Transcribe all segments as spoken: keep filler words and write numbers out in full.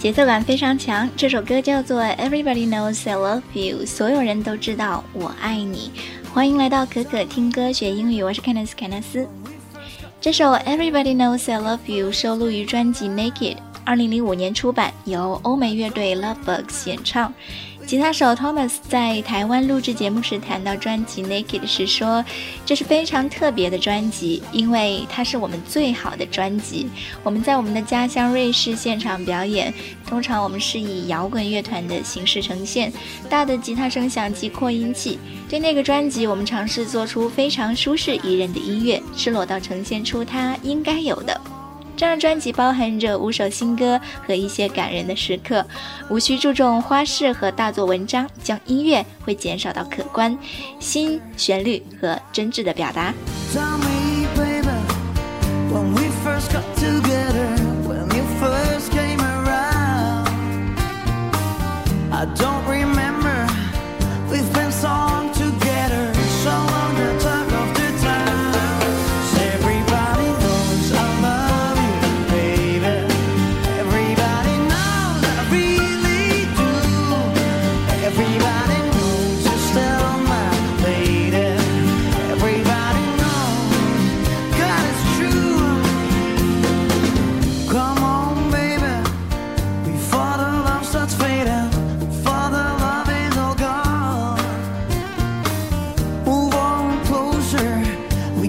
节奏感非常强，这首歌叫做 Everybody Knows I Love You， 所有人都知道我爱你。欢迎来到可可听歌学英语，我是凯纳斯凯纳斯。这首 Everybody Knows I Love You 收录于专辑 Naked， 二零零五年出版，由欧美乐队 Lovebugs 演唱。吉他手 Thomas 在台湾录制节目时谈到专辑 Naked 时说，这是非常特别的专辑，因为它是我们最好的专辑。我们在我们的家乡瑞士现场表演，通常我们是以摇滚乐团的形式呈现，大的吉他声响及扩音器。对那个专辑，我们尝试做出非常舒适宜人的音乐，赤裸到呈现出它应该有的。这张专辑包含着五首新歌和一些感人的时刻，无需注重花式和大做文章，将音乐会减少到可观、新旋律和真挚的表达。Tell me, baby, when we first got together, when you first came around, I don't remember, we've been so long together, so long the talk of the time.Everybody knows I love you, baby. Everybody knows I really do. Everybody knows you're still my lady. Everybody knows, God, it's true. Come on, baby, before the love starts fading, before the love is all gone. Move on closer, we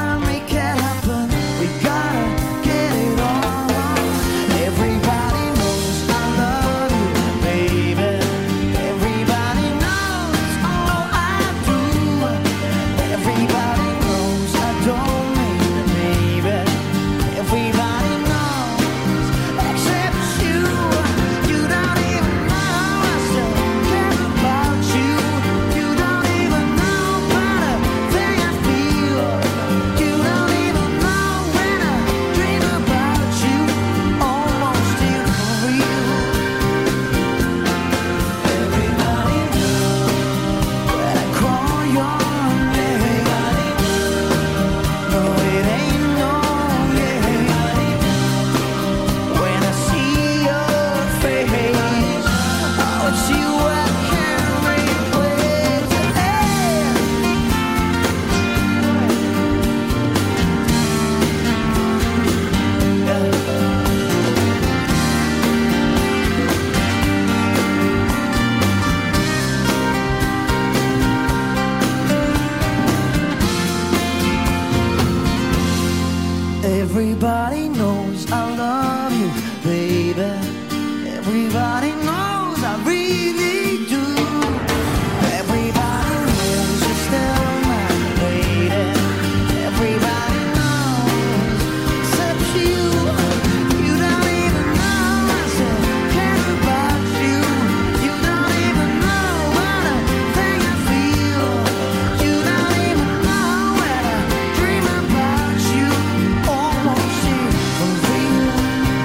Everybody knows I love you, baby. Everybody knows I really do. Everybody knows you're still my lady. Everybody knows except you. You don't even know I still care about you. You don't even know what a thing I feel. You don't even know when I dream about you.Almost here for real.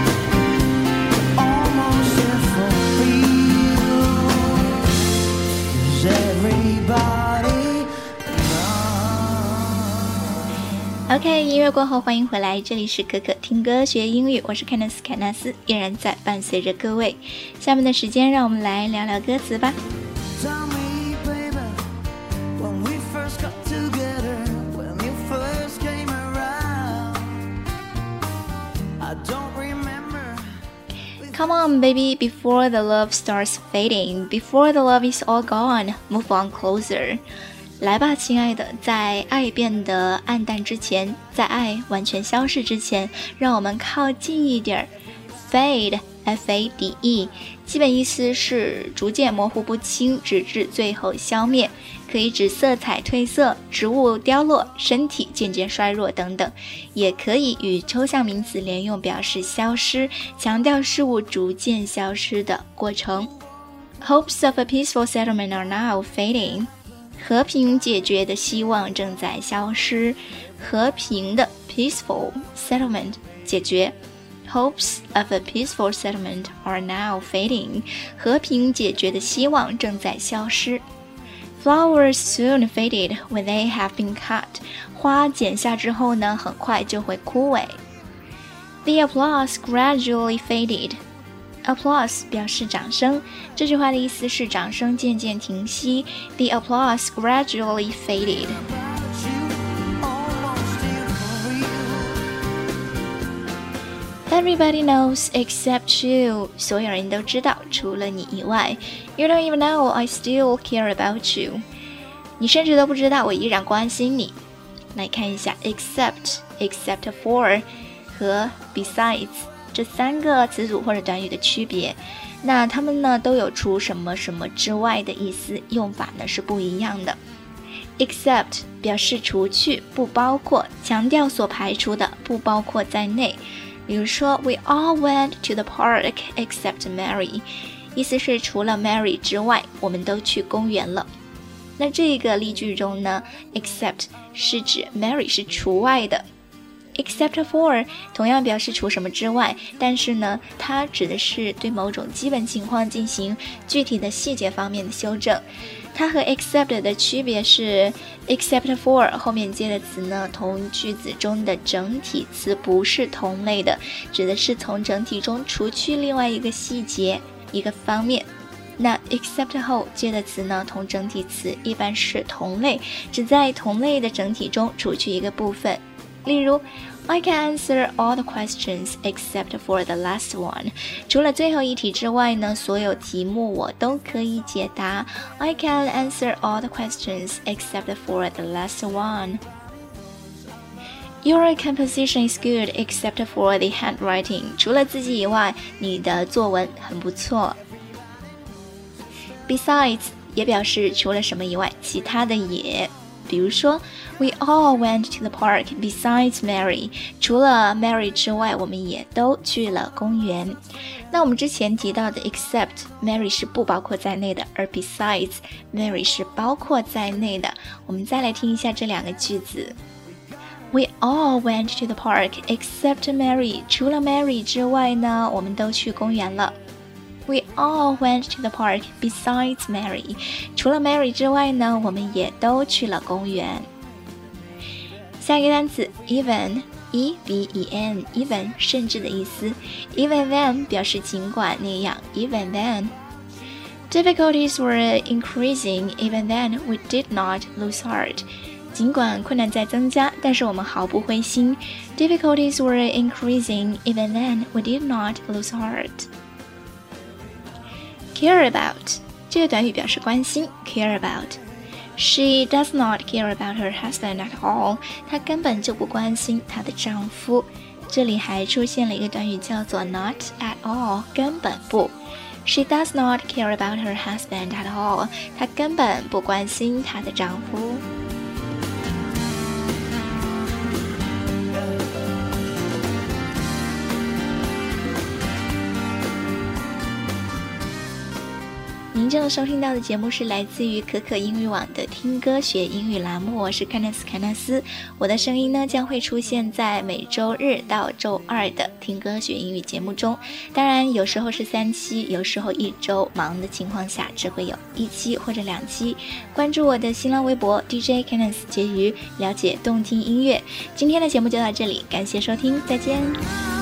Almost here for real. 'Cause everybody knows. OK， 音乐过后欢迎回来，这里是可可听歌学英语，我是凯纳斯凯纳斯，依然在伴随着各位。下面的时間讓我們來聊聊歌詞吧。Tell me, baby, when we first got together.When you first came around,I don't remember. Come on, baby, before the love starts fading, before the love is all gone, move on closer. 来吧，亲爱的，在爱变得暗淡之前，在爱完全消逝之前，让我们靠近一点。Fade, F A D E， 基本意思是逐渐模糊不清，直至最后消灭，可以指色彩褪色、植物凋落、身体渐渐衰弱等等，也可以与抽象名词连用，表示消失，强调事物逐渐消失的过程。Hopes of a peaceful settlement are now fading. 和平解决的希望正在消失。和平的 peaceful settlement 解决。Hopes of a peaceful settlement are now fading. 和平解决的希望正在消失。Flowers soon faded when they have been cut. 花剪下之后呢，很快就会枯萎。The applause gradually faded. Applause 表示掌声，这句话的意思是掌声渐渐停息。The applause gradually faded. Everybody knows except you. 所有人都知道，除了你以外。You don't even know I still care about you. 你甚至都不知道我依然关心你。来看一下 except, except for 和 besides这三个词组或者短语的区别，那它们呢都有除什么什么之外的意思，用法呢是不一样的。Except 表示除去，不包括，强调所排除的不包括在内。比如说 We all went to the park except Mary， 意思是除了 Mary 之外，我们都去公园了。那这个例句中呢 except 是指 Mary 是除外的。Except for 同样表示除什么之外，但是呢，它指的是对某种基本情况进行具体的细节方面的修正。它和 except 的区别是 except for 后面接的词呢，同句子中的整体词不是同类的，指的是从整体中除去另外一个细节、一个方面。那 except 后接的词呢，同整体词一般是同类，只在同类的整体中除去一个部分。例如 I can answer all the questions except for the last one. 除了最后一题之外呢，所有题目我都可以解答。I can answer all the questions except for the last one. Your composition is good except for the handwriting. 除了字迹以外，你的作文很不错。Besides 也表示除了什么以外，其他的也。比如说 We all went to the park besides Mary. 除了 Mary 之外，我们也都去了公园。那我们之前提到的 except Mary 是不包括在内的，而 besides Mary 是包括在内的。我们再来听一下这两个句子。We all went to the park except Mary. 除了 Mary 之外呢，我们都去公园了。We all went to the park besides Mary. 除了 Mary 之外呢，我们也都去了公园。下一个单词 even, E V E N, even 甚至的意思。Even then 表示尽管那样 even then. Difficulties were increasing, even then we did not lose heart. 尽管困难在增加，但是我们毫不灰心。Difficulties were increasing, even then we did not lose heart.Care about 这个短语表示关心 care about. She does not care about her husband at all. 她根本就不关心她的丈夫。这里还出现了一个短语叫做 not at all, 根本不。She does not care about her husband at all. 她根本不关心她的丈夫。您正收听到的节目是来自于可可英语网的听歌学英语栏目，我是 Candice 凯纳斯。我的声音呢将会出现在每周日到周二的听歌学英语节目中，当然有时候是三期，有时候一周忙的情况下只会有一期或者两期。关注我的新浪微博 D J Candice 婕妤，了解动听音乐。今天的节目就到这里，感谢收听，再见。